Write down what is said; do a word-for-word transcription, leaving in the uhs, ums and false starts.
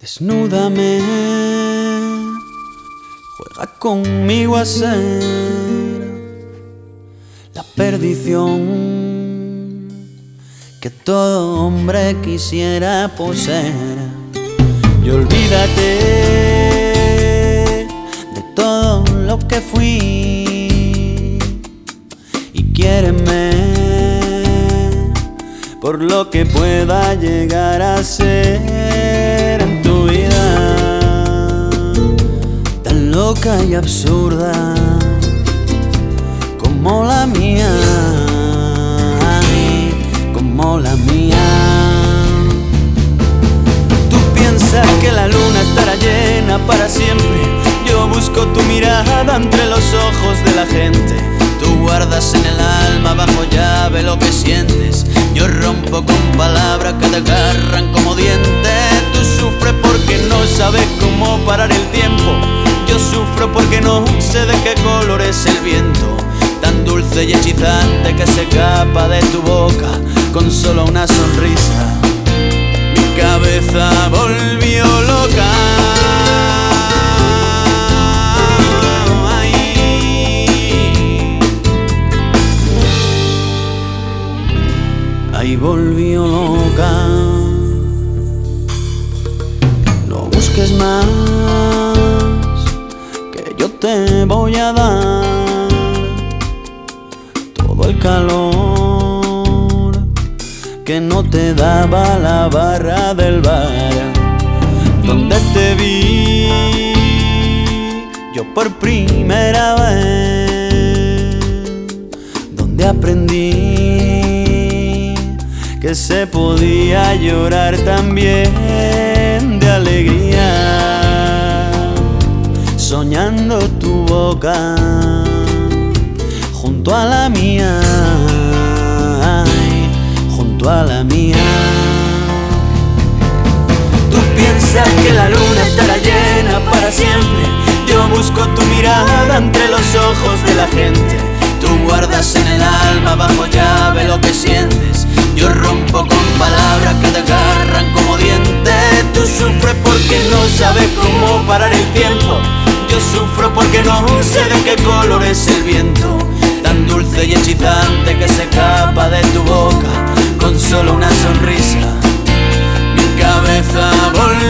Desnúdame, juega conmigo a ser la perdición que todo hombre quisiera poseer. Y olvídate de todo lo que fui y quiéreme por lo que pueda llegar a ser en tu vida, tan loca y absurda como la mía, como la mía. Tú piensas que la luna estará llena para siempre. Yo busco tu mirada entre los ojos de la gente. Tú guardas en el alma bajo llave lo que sientes. Yo rompo con palabras que te agarran como dientes. Tú sufres porque no sabes cómo parar el tiempo. Yo sufro porque no sé de qué color es el viento, tan dulce y hechizante que se escapa de tu boca con solo una sonrisa. Mi cabeza volvió loca. Ahí volvió loca. No busques más, que yo te voy a dar todo el calor que no te daba la barra del bar donde te vi yo por primera vez, donde aprendí que se podía llorar también de alegría, soñando tu boca junto a la mía, junto a la mía. Tú piensas que la luna estará llena para siempre. Yo busco tu mirada entre los ojos de la gente. Tú guardas en el alma bajo llave lo que sientes. Yo rompo con palabras que te agarran como dientes. Tú sufres porque no sabes cómo parar el tiempo. Yo sufro porque no sé de qué color es el viento, tan dulce y hechizante que se escapa de tu boca con solo una sonrisa. Mi cabeza volvió